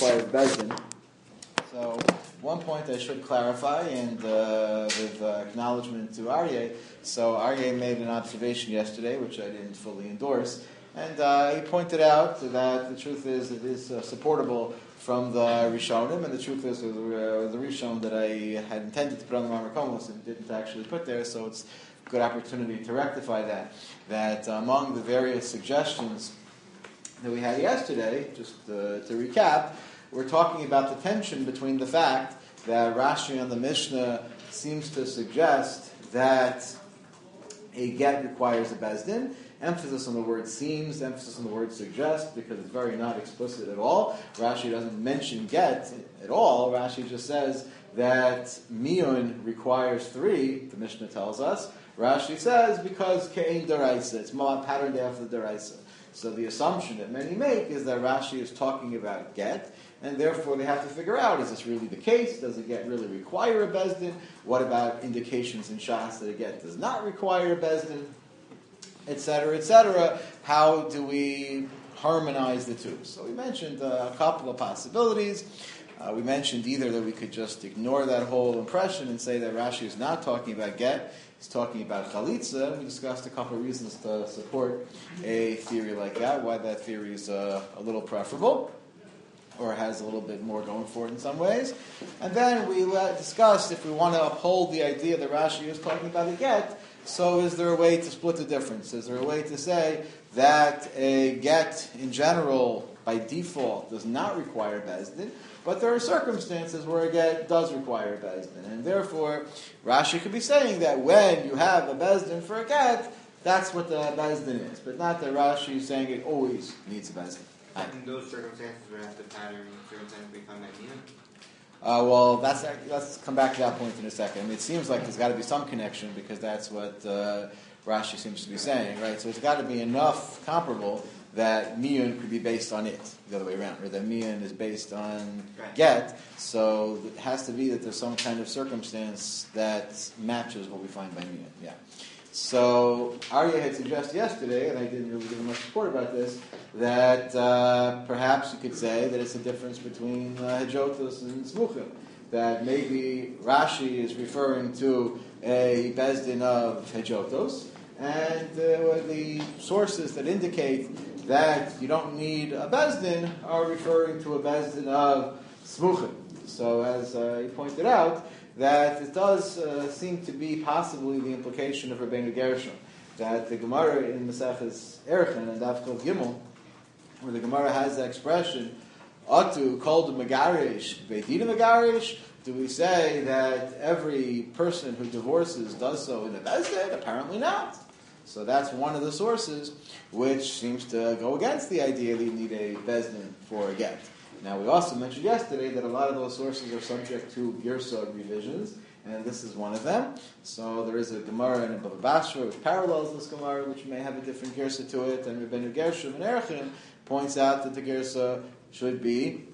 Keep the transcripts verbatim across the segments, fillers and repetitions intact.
requires Bezdin. So one point I should clarify, and uh, with uh, acknowledgement to Aryeh. So Aryeh made an observation yesterday, which I didn't fully endorse, and uh, he pointed out that the truth is it is uh, supportable from the Rishonim, and the truth is uh, the Rishon that I had intended to put on the Marmar Komos and didn't actually put there, so it's a good opportunity to rectify that. That among the various suggestions that we had yesterday, just uh, to recap, we're talking about the tension between the fact that Rashi on the Mishnah seems to suggest that a get requires a Bezdin. Emphasis on the word seems, emphasis on the word suggest, because it's very not explicit at all. Rashi doesn't mention get at all. Rashi just says that miyun requires three, the Mishnah tells us. Rashi says because ke'ein deraisa, it's more patterned after deraisa. So the assumption that many make is that Rashi is talking about get, and therefore they have to figure out, is this really the case? Does a get really require a Bezdin? What about indications in Shas that a get does not require a Bezdin? Etc., et cetera. How do we harmonize the two? So we mentioned uh, a couple of possibilities. Uh, we mentioned either that we could just ignore that whole impression and say that Rashi is not talking about get, he's talking about chalitza. We discussed a couple of reasons to support a theory like that, why that theory is uh, a little preferable, or has a little bit more going for it in some ways. And then we uh, discussed if we want to uphold the idea that Rashi is talking about a get, so is there a way to split the difference? Is there a way to say that a get in general, by default, does not require Bezdin, but there are circumstances where a get does require Bezdin, and therefore Rashi could be saying that when you have a Bezdin for a get, that's what the Bezdin is, but not that Rashi is saying it always needs a Bezdin. In those circumstances, we have the pattern circumstances become Nagina? Uh, well, that's let's come back to that point in a second. I mean, it seems like there's got to be some connection because that's what uh, Rashi seems to be saying, right? So it's got to be enough comparable that miyun could be based on it, the other way around, or that miyun is based on right. get. So it has to be that there's some kind of circumstance that matches what we find by miyun. Yeah. So Aryeh had suggested yesterday, and I didn't really give him much support about this, that uh, perhaps you could say that it's a difference between uh, Hejotos and Smuchim. That maybe Rashi is referring to a Bezdin of Hejotos, and uh, the sources that indicate that you don't need a Bezdin are referring to a Bezdin of Smuchim. So as uh, he pointed out, that it does uh, seem to be possibly the implication of Rabbeinu Gershom, that the Gemara in Maseches Erchin and Daf Kov Gimel, where the Gemara has the expression, Atu called the Megarish, Beidina Megarish, do we say that every person who divorces does so in a Bezdin? Apparently not. So that's one of the sources which seems to go against the idea that you need a Bezdin for a get. Now, we also mentioned yesterday that a lot of those sources are subject to Girsa revisions, and this is one of them. So there is a Gemara in Bava Basra which parallels this Gemara, which may have a different Girsa to it, and Rabbeinu Gershom in Erechim points out that the Girsa should be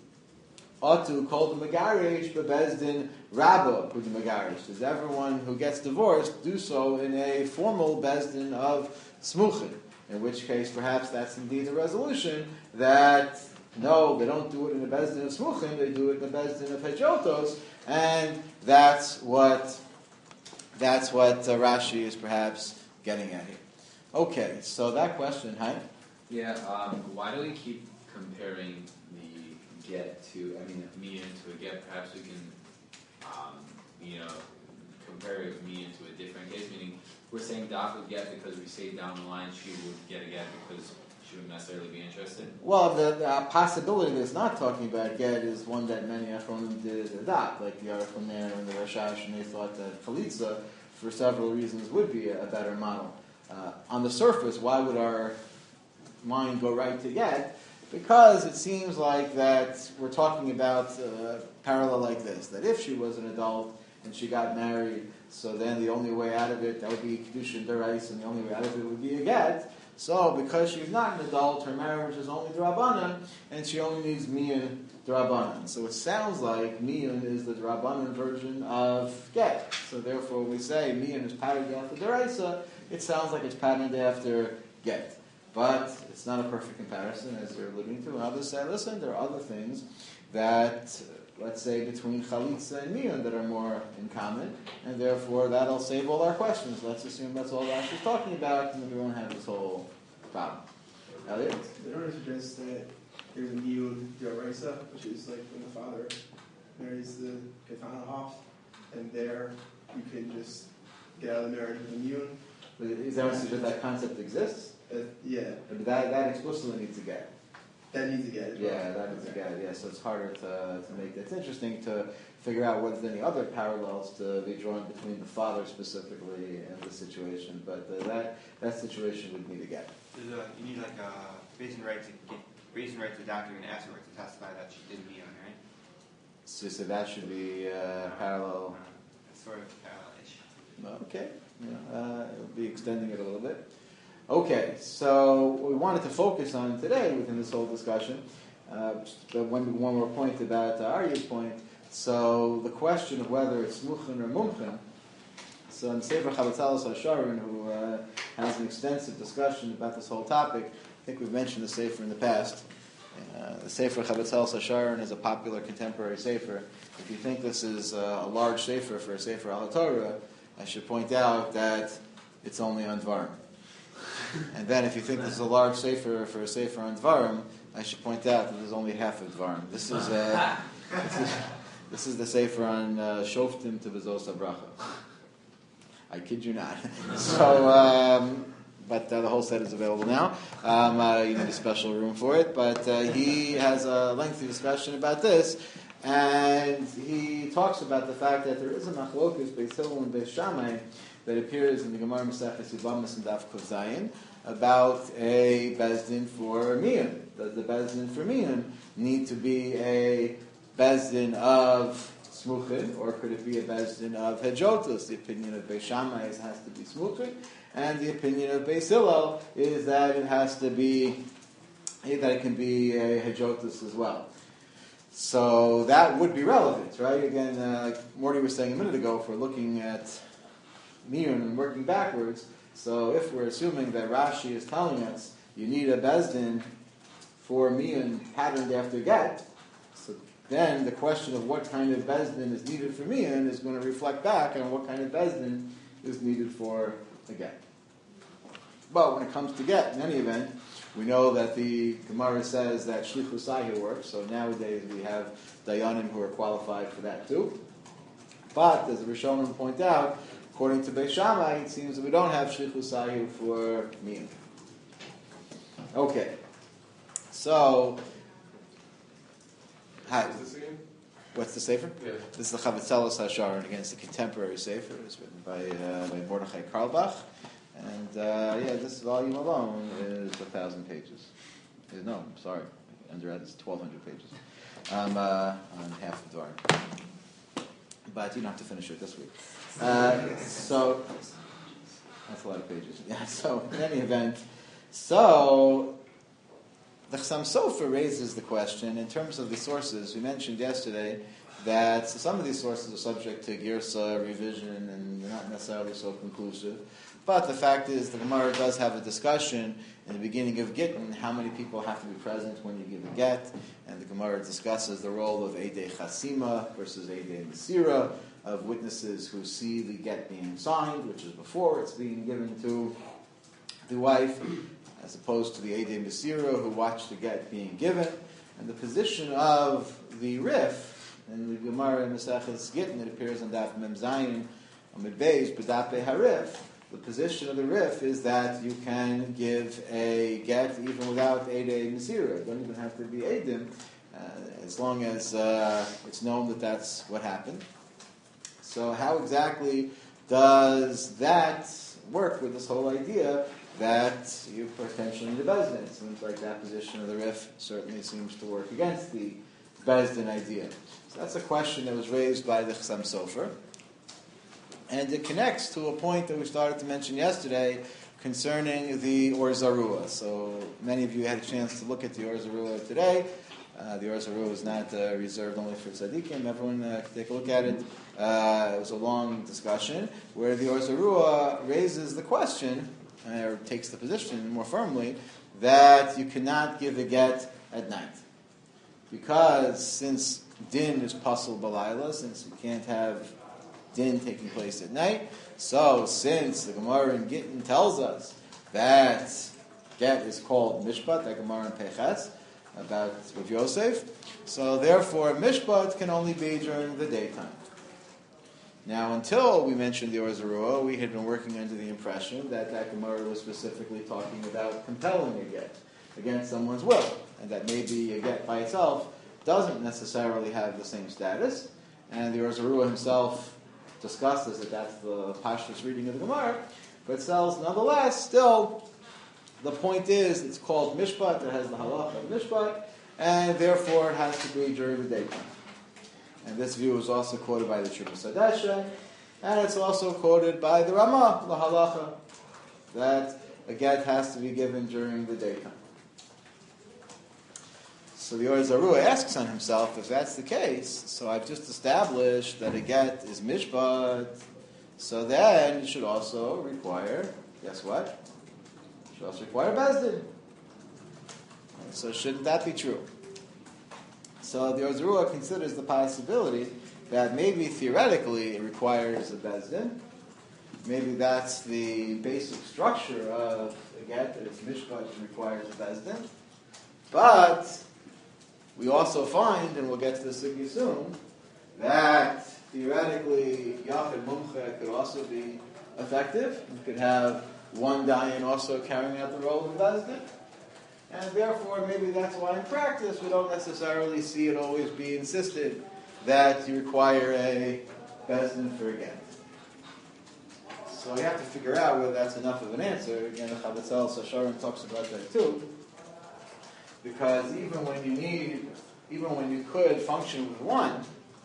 Atu called the Megarish, Bebezdin Rabba who the Megarish. Does everyone who gets divorced do so in a formal Bezdin of Smuchim? In which case, perhaps that's indeed the resolution that no, they don't do it in the Bezdin of Smuchim, they do it in the Bezdin of Hejotos, and that's what that's what uh, Rashi is perhaps getting at here. Okay, so that question, hi? Yeah, um, why do we keep comparing the get to, I mean, me into a get? Perhaps we can, um, you know, compare it me into a different case, meaning we're saying Daf would get because we say down the line she would get a get because she wouldn't necessarily be interested? Well, the, the uh, possibility that's not talking about get is one that many Achronim did adopt, like the Arachon there and the Rashash, and they thought that Chalitza, for several reasons, would be a, a better model. Uh, on the surface, why would our mind go right to get? Because it seems like that we're talking about a parallel like this, that if she was an adult and she got married, so then the only way out of it, that would be Kedushin Derais, and the only way out of it would be a get. So, because she's not an adult, her marriage is only D'Rabbanan, and she only needs Miyun D'Rabbanan. So it sounds like Miyun is the D'Rabbanan version of get. So therefore, when we say Miyun is patterned after D'Oraisa, it sounds like it's patterned after get. But it's not a perfect comparison, as you're alluding to. And others say, listen, there are other things that, let's say, between chalitza and miyun that are more in common, and therefore that'll save all our questions. Let's assume that's all Rashi is talking about, and then we won't have this whole problem. Elliot? They don't suggest that there's a miyun d'oraisa, which is like when the father marries the katana off, and there you can just get out of the marriage with a miyun. Is that that that concept exists? Uh, yeah, But that, that explicitly needs to get. that needs to get it. Yeah, that needs to get it. Yeah, so it's harder to, to make. It's interesting to figure out whether there's any other parallels to be drawn between the father specifically and the situation. But uh, that that situation would need to get. There's a, you need like a reason right to get reason right to the doctor and ask her to testify that she did meet on, right? So, so that should be uh, parallel. It's sort of parallel-ish. Okay, you know, uh, it'll be extending it a little bit. Okay, so what we wanted to focus on today within this whole discussion, uh, but one, one more point about uh, Aryeh's point. So the question of whether it's muchen or mumchen. So in Sefer Chabatzalos HaSharon, who uh, has an extensive discussion about this whole topic, I think we've mentioned the Sefer in the past. Uh, the Sefer Chabatzalos HaSharon is a popular contemporary Sefer. If you think this is uh, a large Sefer for a Sefer al-Torah, I should point out that it's only on Dvarim. And then if you think this is a large Sefer for a Sefer on Dvarim, I should point out that there's only half of Dvarim. This is, uh, this is, this is the Sefer on uh, Shoftim to V'zos HaBracha. I kid you not. So, um, but uh, the whole set is available now. Um, uh, you need a special room for it. But uh, he has a lengthy discussion about this. And he talks about the fact that there is a machlokus Beis Hillel and Beis Shammai that appears in the Gemara Maseches Yevamos and Daf Kuf Zayin about a bezdin for miyun. Does the bezdin for miyun need to be a bezdin of smuchin, or could it be a bezdin of hedjotos? The opinion of Beis Shammai is it has to be smuchin, and the opinion of Beis Hillel is that it has to be that it can be a hedjotos as well. So that would be relevant, right? Again, uh, like Morty was saying a minute ago, if we're looking at miyun and working backwards, so if we're assuming that Rashi is telling us you need a bezdin for miyun patterned after get, so then the question of what kind of bezdin is needed for miyun is going to reflect back on what kind of bezdin is needed for a get. But when it comes to get, in any event, we know that the Gemara says that shlichus ahi works, so nowadays we have dayanim who are qualified for that too. But, as the Rishonim point out, according to Beis Shammai, it seems that we don't have shlichus ahi for miyun. Okay. So, hi. What's this again? What's the Sefer? Yeah. This is the Chavatzelos HaSharon against the contemporary Sefer. It's written by, uh, by Mordechai Karlbach. And, uh, yeah, this volume alone is a thousand pages. Uh, No, I'm sorry. Undergrad is twelve hundred pages. Um, uh, on half the door. But you don't have to finish it this week. Uh, so, that's a lot of pages. Yeah, so, in any event, so, the Chassam Sofer raises the question in terms of the sources. We mentioned yesterday that some of these sources are subject to Girsa, revision, and they're not necessarily so conclusive. But the fact is, the Gemara does have a discussion in the beginning of Gittin, how many people have to be present when you give a get, and the Gemara discusses the role of Eidei Chasima versus Eidei Mesira, of witnesses who see the get being signed, which is before it's being given to the wife, as opposed to the Eidei Mesira, who watch the get being given. And the position of the Rif, in the Gemara in Maseches Gittin, it appears on Daf Mem Zayin, Amid Beis, B'Dape HaRif. The position of the Rif is that you can give a get even without Eidei Mesira. You don't even have to be Eidim, uh, as long as uh, it's known that that's what happened. So how exactly does that work with this whole idea that you potentially need a Bezdin? It seems like that position of the Rif certainly seems to work against the Bezdin idea. So that's a question that was raised by the Chassam Sofer. And it connects to a point that we started to mention yesterday concerning the Or Zarua. So many of you had a chance to look at the Or Zarua today. Uh, the Or Zarua is not uh, reserved only for tzaddikim. Everyone uh, can take a look at it. Uh, it was a long discussion where the Or Zarua raises the question, uh, or takes the position more firmly, that you cannot give a get at night. because since din is pasul balayla, since you can't have din taking place at night, so since the Gemara in Gittin tells us that get is called mishpat, that Gemara in Peches, about Rav Yosef, so therefore mishpat can only be during the daytime. Now, until we mentioned the Or Zarua, we had been working under the impression that that Gemara was specifically talking about compelling a get against someone's will, and that maybe a get by itself doesn't necessarily have the same status, and the Or Zarua himself discusses that that's the Pashtus reading of the Gemara, but says, nonetheless, still, the point is, it's called mishpat, it has the halacha of mishpat, and therefore it has to be during the daytime. And this view is also quoted by the Chuvas Hadesha, and it's also quoted by the Ramah, the halacha, that a get has to be given during the daytime. So the Or Zarua asks on himself, if that's the case, so I've just established that a get is mishpat, so then it should also require, guess what? It should also require bezdin. So shouldn't that be true? So the Or Zarua considers the possibility that maybe theoretically it requires a bezdin. Maybe that's the basic structure of a get, that it's mishpat and requires a bezdin. But we also find, and we'll get to this again soon, that theoretically Yachid Mumche could also be effective. You could have one dayan also carrying out the role of bezdin. And therefore, maybe that's why in practice we don't necessarily see it always be insisted that you require a bezdin for a get. So you have to figure out whether that's enough of an answer. Again, the Chavetzel Sasharim talks about that too. Because even when you need, even when you could function with one,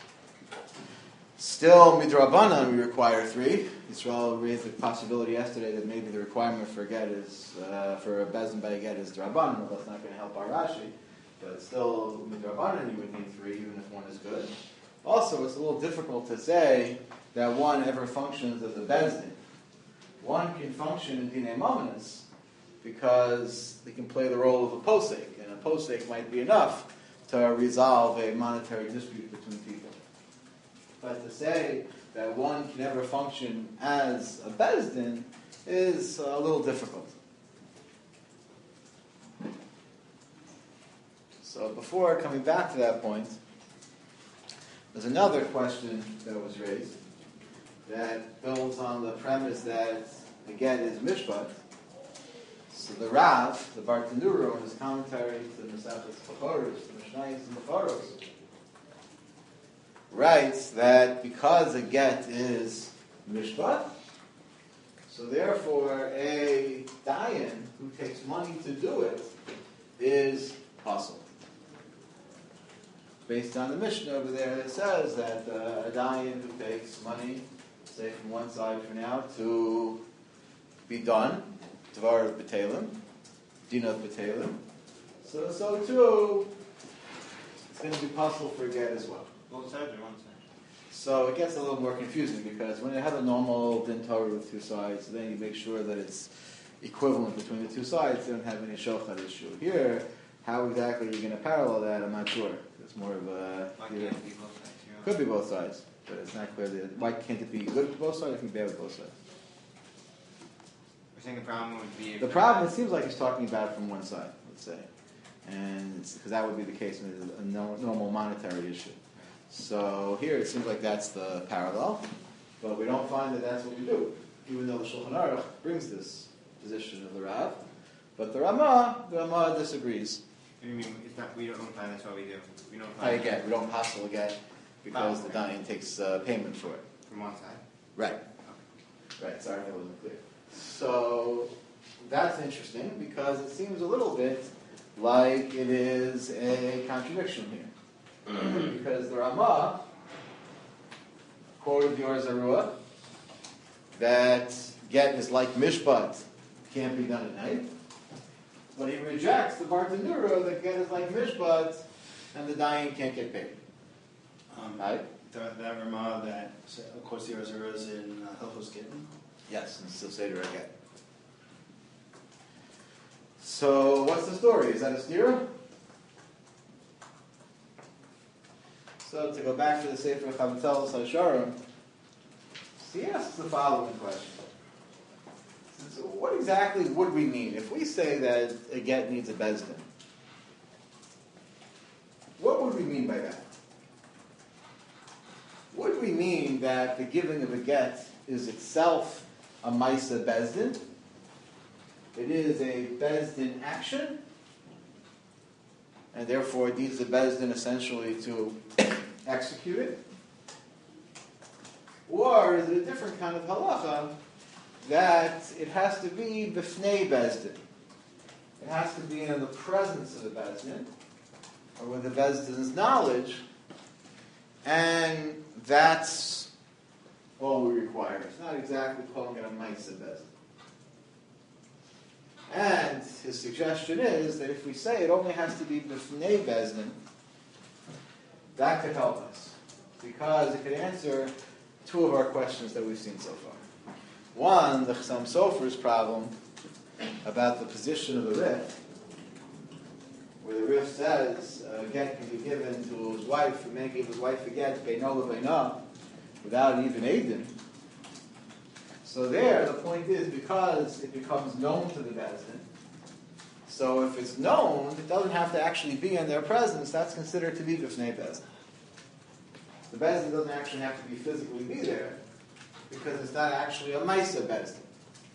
still midrabanan we require three. Yisrael raised the possibility yesterday that maybe the requirement for a get is uh, for a bezdin by a get is drabanan. Well, that's not going to help our Rashi, but still midrabanan you would need three even if one is good. Also, it's a little difficult to say that one ever functions as a bezdin. One can function in dinei mamonos because they can play the role of a posek, and a posek might be enough to resolve a monetary dispute between people. But to say that one can ever function as a bezdin is a little difficult. So before coming back to that point, there's another question that was raised that builds on the premise that the get is mishpat. So the Rav, the Bartanura, in his commentary to the Mesachos Chaporos, the Mishnayos and the Chaporos, writes that because a get is mishpat, so therefore a dayan who takes money to do it is possible. Based on the Mishnah over there, it says that uh, a dayan who takes money, say from one side for now, to be done, Dvar of B'Telim, Din of B'Telim, so so too, it's going to be possible for a get as well. Both sides or one side? So it gets a little more confusing because when you have a normal din Torah with two sides, then you make sure that it's equivalent between the two sides. You don't have any shochat issue. Here, how exactly you're going to parallel that, I'm not sure. It's more of a... Why can't it be both sides? You know? Could be both sides, but it's not clear. That, why can't it be good with both sides? It can be bad with both sides. We're saying the problem would be... The problem, it seems like he's talking about it from one side, let's say. And because that would be the case when it's a no, normal monetary issue. So here it seems like that's the parallel, but we don't find that that's what we do, even though the Shulchan Aruch brings this position of the Rav. But the Ramah, the Ramah disagrees. I mean, it's not, we don't find that's what we do. We don't I find get, we don't possible get because Oh, the okay. dayan takes uh, payment for it. from one side. Right. Right, sorry if that wasn't clear. So that's interesting because it seems a little bit like it is a contradiction here. Because the Ramah quoted the Or Zarua that get is like mishpat, can't be done at night. But he rejects the Bartanura that get is like mishpat and the dayan can't get paid. Um, Right? that, that Ramah that, of course, the Or Zarua is in uh, Hilchos Gittin. Yes, and still Seder again. So what's the story? Is that a stira? So to go back to the Sefer Chavatzelos HaSharim, he asks the following question. So what exactly would we mean if we say that a get needs a beis din? What would we mean by that? Would we mean that the giving of a get is itself a Maisa beis din? It is a beis din action, and therefore it needs the beis din essentially to execute it? Or is it a different kind of halacha that it has to be b'fnei beis din? It has to be in the presence of the beis din, or with the beis din's knowledge, and that's all we require. It's not exactly calling it a Maisa beis din. And his suggestion is that if we say it only has to be b'fnei beis din, that could help us, because it could answer two of our questions that we've seen so far. One, the Chassam Sofer's problem about the position of the Rif, where the Rif says a get can be given to his wife, and man gave his wife a get, beino lebeina, without even Eidin. So there, the point is, because it becomes known to the beis din, so if it's known, it doesn't have to actually be in their presence, that's considered to be b'fnei beis din. The beis din doesn't actually have to be physically be there, because it's not actually a Maisa beis din.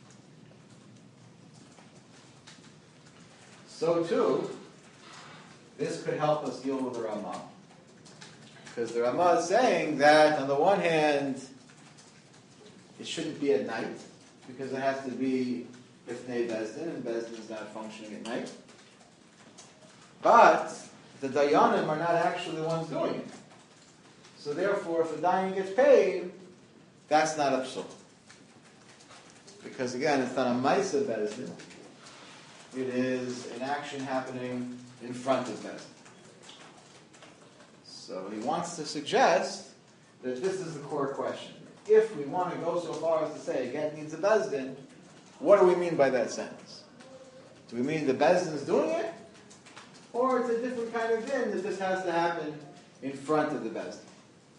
So too, this could help us deal with the Ramah. Because the Ramah is saying that, on the one hand, it shouldn't be at night, because it has to be b'fnei beis din, and beis din is not functioning at night. But the Dayanim are not actually the ones doing it. So therefore, if the Dayan gets paid, that's not a psul. Because again, it's not a Maisa beis din. It is an action happening in front of beis din. So he wants to suggest that this is the core question. If we want to go so far as to say a get needs a beis din, what do we mean by that sentence? Do we mean the beis din is doing it? Or it's a different kind of din that this has to happen in front of the beis din?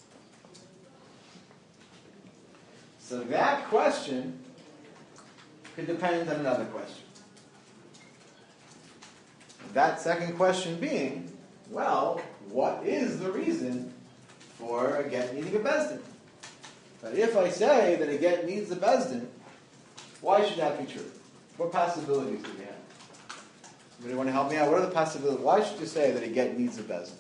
So that question could depend on another question. That second question being, well, what is the reason for a get needing a beis din? But if I say that a get needs a beis din, why should that be true? What possibilities do we have? Anybody want to help me out? What are the possibilities? Why should you say that a get needs a beis din?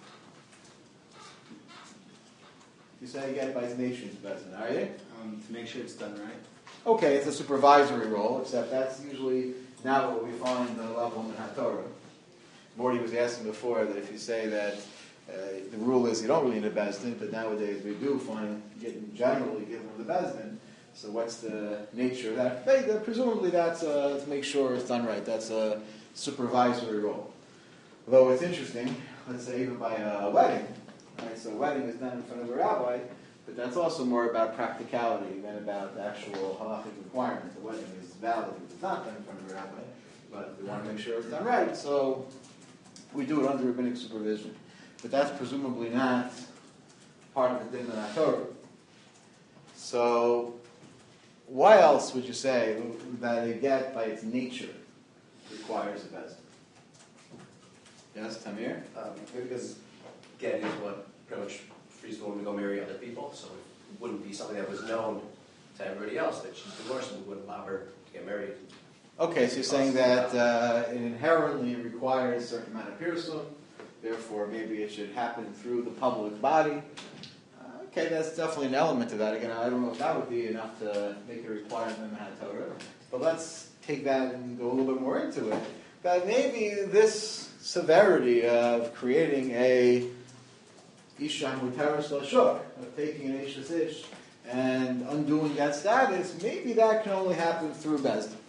You say a get by its nature is beis din, are you? Um, to make sure it's done right. Okay, it's a supervisory role, except that's usually not what we find the level in the HaTorah. Morty was asking before that if you say that uh, the rule is you don't really need a beis din, but nowadays we do find getting generally given the beis din. So what's the nature of that? They, uh, presumably that's uh, to make sure it's done right. That's a supervisory role. Although it's interesting, let's say even by a wedding, right? So a wedding is done in front of a rabbi, but that's also more about practicality than about the actual halachic requirement. The wedding is valid if it's not done in front of a rabbi, but we want to make sure it's done right, so we do it under rabbinic supervision. But that's presumably not part of the din of the Torah. So, why else would you say that a get by its nature requires a beis din? Yes, Tamir? Um, because get is what pretty much frees the woman to go marry other people, so it wouldn't be something that was known to everybody else that she's divorced and we wouldn't allow her to get married. Okay, so you're saying that uh, it inherently requires a certain amount of pirsum, therefore maybe it should happen through the public body. Uh, okay, that's definitely an element to that. Again, I don't know if that would be enough to make a requirement in the HaTorah, but let's take that and go a little bit more into it. That maybe this severity of creating a Isha Muteris Lashuk, of taking an Isha's Ish and undoing that status, maybe that can only happen through beis din.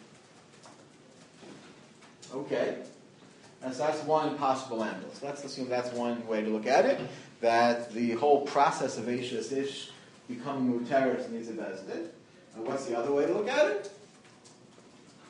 Okay, and so that's one possible angle. So let's assume that's one way to look at it, that the whole process of Eishes Ish becoming Muteris needs a beis din. And what's the other way to look at it?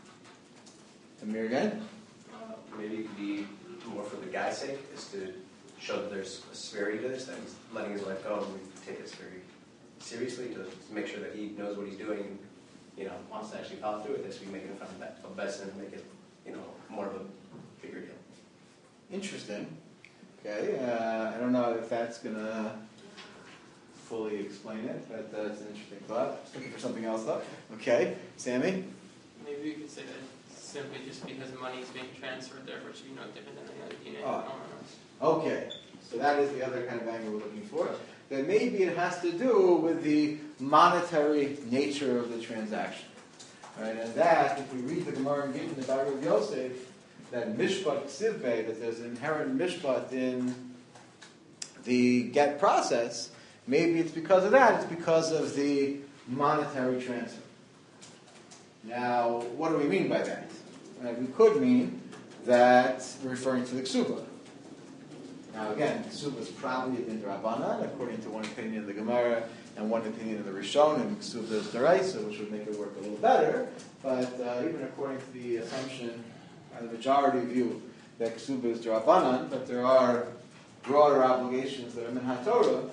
Amir again? Uh, maybe it could be more for the guy's sake, is to show that there's a severity to this, that he's letting his wife go, and we take this very seriously to, to make sure that he knows what he's doing and, you know, wants to actually follow through with this. We make it in front of Besson and make it, you know, more of a bigger deal. Interesting. Okay, uh, I don't know if that's going to fully explain it, but that's an interesting thought. Just looking for something else, though. Okay, Sammy? Maybe we could say that simply just because money is being transferred, therefore it should be no different than any other unit. Oh. Okay, so that is the other kind of angle we're looking for. That maybe it has to do with the monetary nature of the transaction. Right? And that, if we read the Gemara in Gittin about Rav Yosef, that mishpat ksivbe, that there's an inherent mishpat in the get process, maybe it's because of that, it's because of the monetary transfer. Now, what do we mean by that? Right? We could mean that we're referring to the ksuba. Now again, ksuba is probably a d'Rabbanan, according to one opinion of the Gemara and one opinion of the Rishonim. Ksuba is d'Oraisa, which would make it work a little better. But uh, even according to the assumption, uh, the majority view that ksuba is d'Rabbanan, but there are broader obligations that are min haTorah.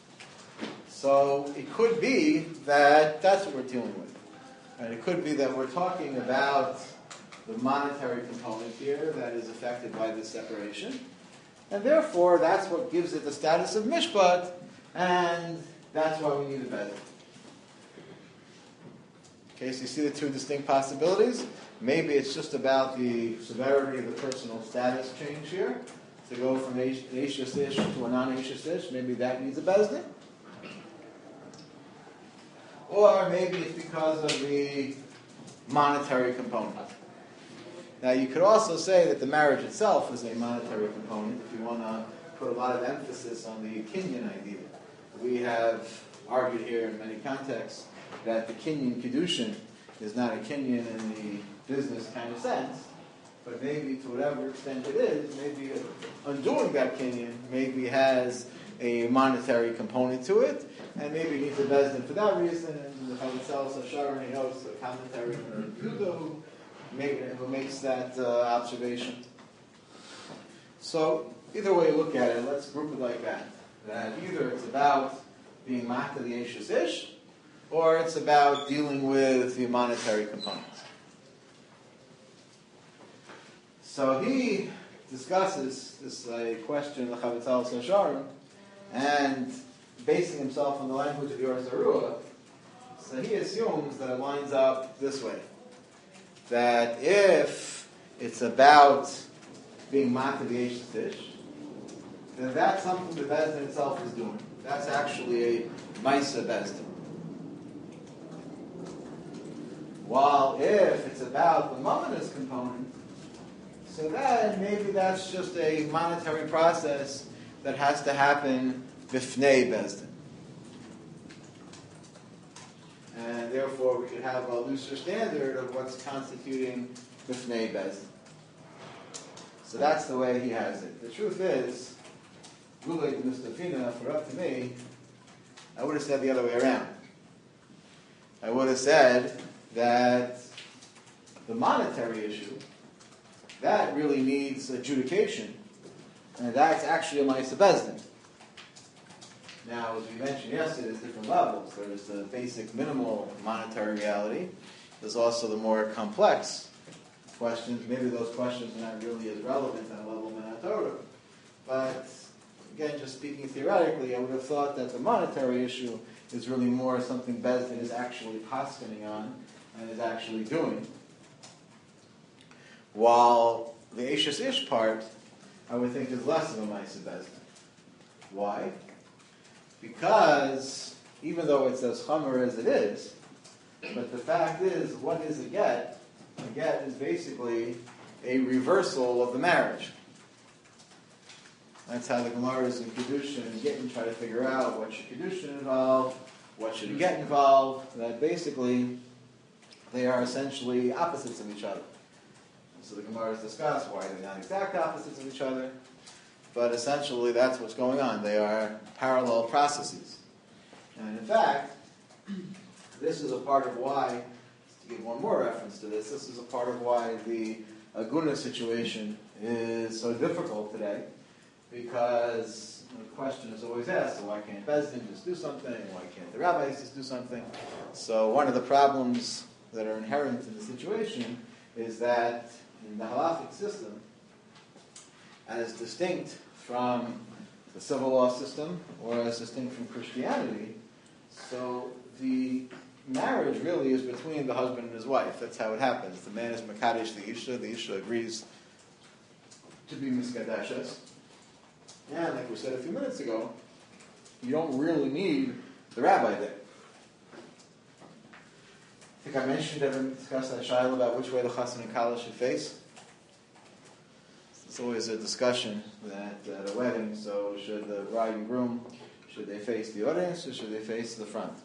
So it could be that that's what we're dealing with. And it could be that we're talking about the monetary component here that is affected by this separation. And therefore, that's what gives it the status of mishpat, and that's why we need a bezel. Okay, so you see the two distinct possibilities. Maybe it's just about the severity of the personal status change here. To go from an Eishes Ish to a non-Eishes Ish, maybe that needs a bezdin. Or maybe it's because of the monetary component. Now, you could also say that the marriage itself is a monetary component if you want to put a lot of emphasis on the Kinyan idea. We have argued here in many contexts that the Kinyan Kedushin is not a Kinyan in the business kind of sense, but maybe to whatever extent it is, maybe undoing that Kinyan maybe has a monetary component to it, and maybe it needs a bezdin for that reason, and the Chalitzel Sashar and he knows the commentary from Yudo who makes that uh, observation. So, either way you look at it, let's group it like that. That either it's about being mata the Eishes Ish, or it's about dealing with the monetary components. So he discusses this uh, question, the Chalitzel Sashar, and basing himself on the language of Yor Zarua, so he assumes that it lines up this way. That if it's about being mata the Eishes Ish, then that's something the bezdin itself is doing. That's actually a Maisa bezdin. While if it's about the Mamanis component, so then maybe that's just a monetary process that has to happen bifnei bezdin. And therefore we could have a looser standard of what's constituting bifnei bezdin. So that's the way he has it. The truth is, Gulei Mustafina, for up to me, I would have said the other way around. I would have said that the monetary issue, that really needs adjudication, and that's actually a Maisa Bezdin. Now, as we mentioned yesterday, there's different levels. There's the basic minimal monetary reality. There's also the more complex questions. Maybe those questions are not really as relevant on a level of Min HaTorah. But again, just speaking theoretically, I would have thought that the monetary issue is really more something Bezdin is actually paskening on and is actually doing. While the Eishes Ish part, I would think is less of a Maisa Bezdin. Why? Because even though it's as chamer as it is, but the fact is, what is a get? A get is basically a reversal of the marriage. That's how the Gemaras in Kedushin and Gittin try to figure out what should Kedushin involve, what should a get involve. That basically they are essentially opposites of each other. So the Gemaras discuss why they're not exact opposites of each other, but essentially that's what's going on. They are parallel processes. And in fact, this is a part of why, to give one more reference to this, this is a part of why the Aguna situation is so difficult today, because the question is always asked, so why can't Bezdin just do something? Why can't the rabbis just do something? So one of the problems that are inherent in the situation is that in the halachic system, as distinct from the civil law system or as distinct from Christianity, so the marriage really is between the husband and his wife. That's how it happens. The man is Makadesh the Isha, the Isha agrees to be Miskadeshes. And like we said a few minutes ago, you don't really need the rabbi there. I think I mentioned that we discussed that Shiloh about which way the chassan and kala should face. It's always a discussion that at a wedding, so should the bride and groom, should they face the audience or should they face the front?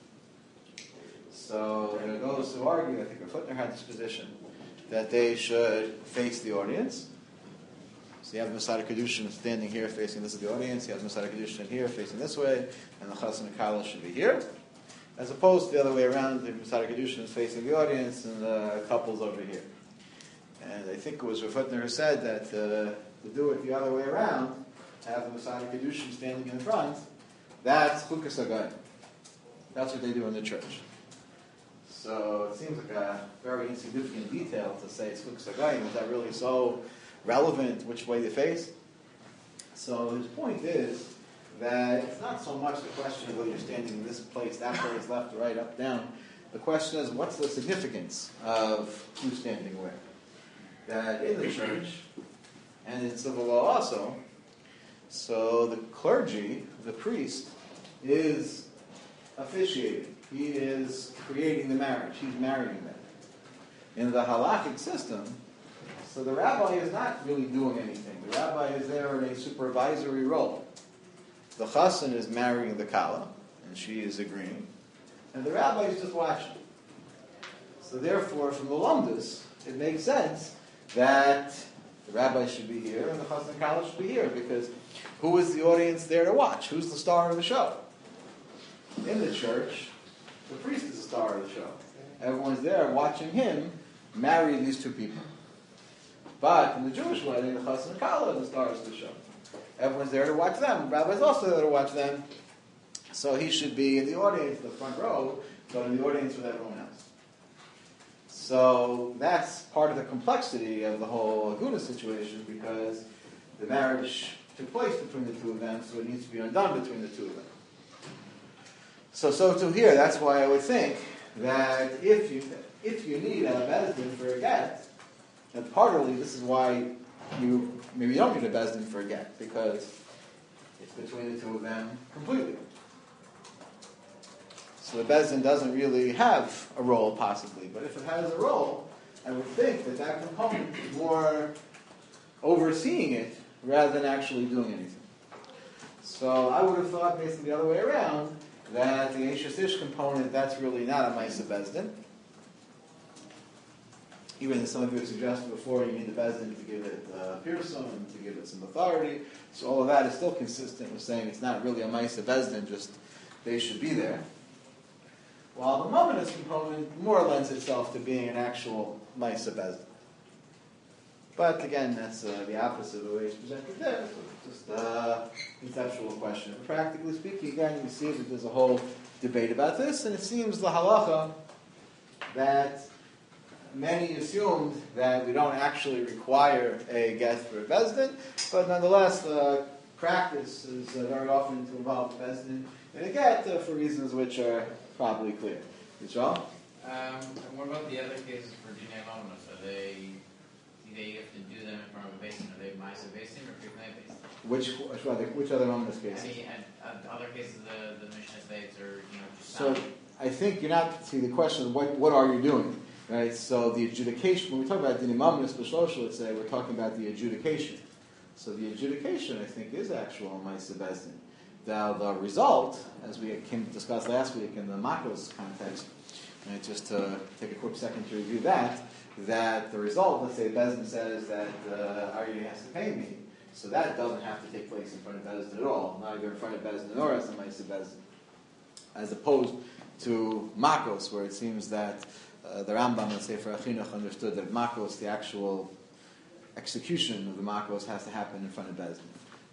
So there are those who argue, I think Footner had this position, that they should face the audience. So you have the Masada Kedushin standing here facing this is the audience, you have the Masada Kedushin here facing this way, and the chassan and kala should be here. As opposed to the other way around, the Masada Kedushin is facing the audience and the couple's over here. And I think it was Rav Hutner who said that uh, to do it the other way around, to have the Masada Kedushin standing in front, that's Chukas HaGayim. That's what they do in the church. So it seems like a very insignificant detail to say it's Chukas HaGayim. Is that really so relevant which way they face? So his point is that it's not so much the question of whether you're standing in this place, that place, left, right, up, down. The question is, what's the significance of who's standing where? That in the church, and in civil law also, so the clergy, the priest, is officiating. He is creating the marriage. He's marrying them. In the halakhic system, so the rabbi is not really doing anything. The rabbi is there in a supervisory role. The chassan is marrying the kala, and she is agreeing, and the rabbi is just watching. So therefore, from the lumdus, it makes sense that the rabbi should be here and the chassan and kala should be here, because who is the audience there to watch? Who's the star of the show? In the church, the priest is the star of the show. Everyone's there watching him marry these two people. But in the Jewish wedding, the chassan and kala are the stars of the show. Everyone's there to watch them. The rabbi's also there to watch them. So he should be in the audience, the front row, but in the audience with everyone else. So that's part of the complexity of the whole Aguna situation, because the marriage took place between the two of them, so it needs to be undone between the two of them. So, so to here, that's why I would think that if you if you need a bezdin for a get, and partly this is why you maybe you don't need a bezdin for a get, because it's between the two of them completely. So the bezdin doesn't really have a role, possibly, but if it has a role, I would think that that component is more overseeing it rather than actually doing anything. So I would have thought, basically the other way around, that the Eishes Ish component, that's really not a Maisa Bezdin. Even as some of you have suggested before, you need the Bezdin to give it uh, Pirsum and to give it some authority. So all of that is still consistent with saying it's not really a Maisa Bezdin, just they should be there. While the Mominus component more lends itself to being an actual Maisa Bezdin. But again, that's uh, the opposite of the way it's presented there. So it's just a conceptual question. But practically speaking, again, you see that there's a whole debate about this, and it seems the halacha that many assumed that we don't actually require a get for a bezdin, but nonetheless, the practice is uh, very often to involve the bezdin in a get uh, for reasons which are probably clear. Yisrael? Um, and what about the other cases for Dinei Mominus? Are they, do they have to do them in front of a basin? Are they Maisa basin or Kripnei basin? Which, which other, which other Mominus cases? Any uh, other cases the, the Mishnah states are, you know, just So, not. I think you're not, see, the question is, what, what are you doing? Right? So the adjudication, when we talk about Dinei Mominus B'Shlosha, let's say, we're talking about the adjudication. So the adjudication, I think, is actual Maisa Bezdin. Now, the result, as we came to discuss last week in the Makos context, right, just to take a quick second to review that, that the result, let's say Bezdin says that uh, Aryeh has to pay me, so that doesn't have to take place in front of Bezdin at all, neither in front of Bezdin nor as a Maisa Bezdin. As opposed to Makos, where it seems that uh, the Rambam, let's say for Achinuch, understood that Makos, the actual execution of the Makos, has to happen in front of Bezdin.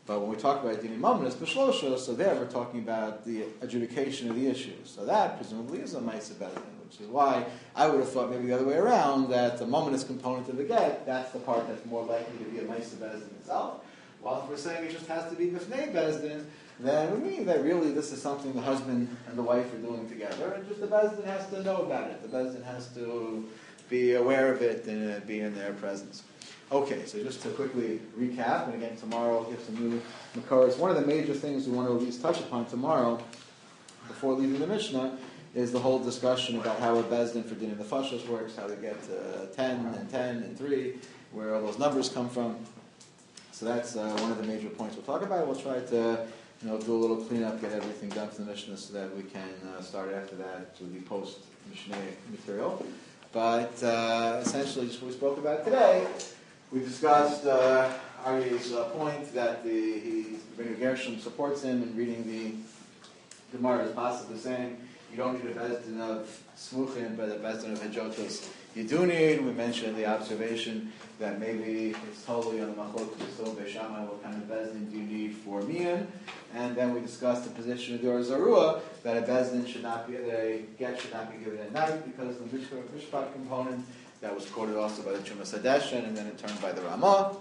But when we talk about Dini Mamonis B'Shlosha, so there we're talking about the adjudication of the issue. So that presumably is a Maisa Bezdin, which is why I would have thought maybe the other way around, that the Mamonis component of the get, that's the part that's more likely to be a Maisa Bezdin itself. While if we're saying it just has to be B'fnei Bezdin, then we mean that really this is something the husband and the wife are doing together, and just the Bezdin has to know about it. The Bezdin has to be aware of it and uh, be in their presence. Okay, so just to quickly recap, and again tomorrow I'll give some new Makaros. One of the major things we want to at least touch upon tomorrow, before leaving the Mishnah, is the whole discussion about how a Bezdin for Din and the Fashos works, how they get uh, ten and ten and three, where all those numbers come from. So that's uh, one of the major points we'll talk about. We'll try to you know, do a little cleanup, get everything done for the Mishnah so that we can uh, start after that to the post-Mishnah material. But uh, essentially, just what we spoke about today, we discussed uh, Aryeh's uh, point that the he, Rabbeinu Gershom supports him in reading the Gemara as possibly saying you don't need a bezdin of smuchim, but a bezdin of hejotos you do need. We mentioned the observation that maybe it's totally on the machlok b'so b'shamai what kind of bezdin do you need for mian, and then we discussed the position of the Or Zarua that a bezdin should not be a get should not be given at night because of the mishpat component. That was quoted also by the Chumas Hadeshen, and then in turn by the Ramah.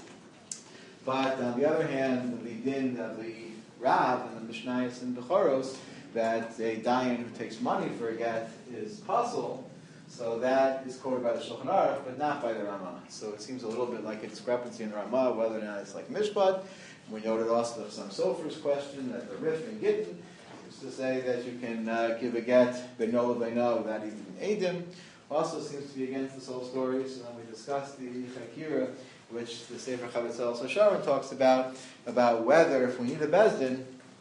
But on the other hand, the din of the Rav and the Mishnayos and Bechoros, that a dayan who takes money for a get is puzzle, so that is quoted by the Shulchan Aruch, but not by the Ramah. So it seems a little bit like a discrepancy in the Ramah, whether or not it's like Mishpat. We noted also the some Sofer's question that the Rif and Gittin is to say that you can uh, give a get Beino Beino without even Eidim. Also seems to be against this whole story. So then we discussed the Chakira, which the Sefer Chavetz also Sharon talks about, about whether, if we need a Bezdin,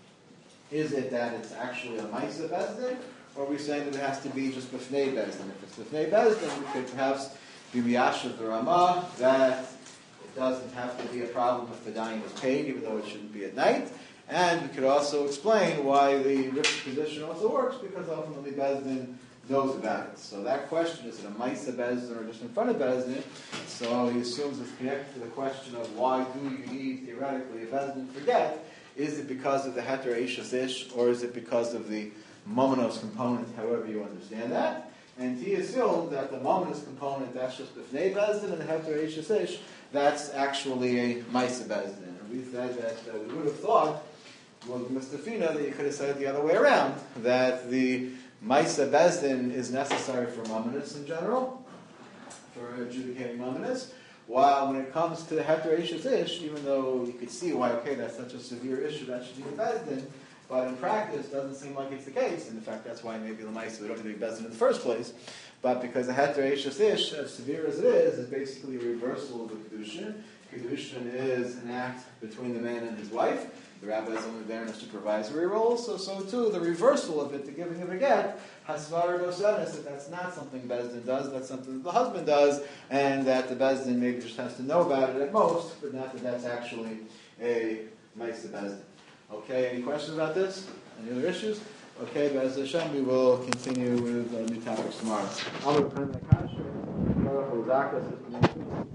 is it that it's actually a Maisa Bezdin, or are we saying that it has to be just B'fnei Bezdin? If it's B'fnei Bezdin, we could perhaps be Miyashav the Ramah, that it doesn't have to be a problem if the dayan is paid, even though it shouldn't be at night. And we could also explain why the Rif position also works, because ultimately Bezdin knows about it. So that question, is it a Maisa Bezdin or just in front of Bezdin? So he assumes it's connected to the question of why do you need, theoretically, a Bezdin for get? Is it because of the Heter Eishas Ish, or is it because of the Momonos component, however you understand that? And he assumed that the Momonos component, that's just the B'fnei Bezdin, and the Heter Eishas Ish, that's actually a Maisa Bezdin. And we said that uh, we would have thought, well, Mister Fina, that you could have said it the other way around, that the Maisa Bezdin is necessary for Mamonis in general, for adjudicating Mamonis, while when it comes to the Heter Eishas Ish, even though you could see why, okay, that's such a severe issue, that should be a Bezdin, but in practice, it doesn't seem like it's the case. And in fact, that's why maybe the Maisa, we don't need to be Bezdin in the first place. But because the Heter Eishas Ish, as severe as it is, is basically a reversal of the Kedushin. Kedushin is an act between the man and his wife. The rabbi is only there in a supervisory role, so so too the reversal of it, the giving of a get, hasvar dosenes, that that's not something Bezdin does, that's something that the husband does, and that the Bezdin maybe just has to know about it at most, but not that that's actually a Maisa Bezdin. Okay, any questions about this? Any other issues? Okay, Be'ez Hashem, we will continue with uh, new topics tomorrow.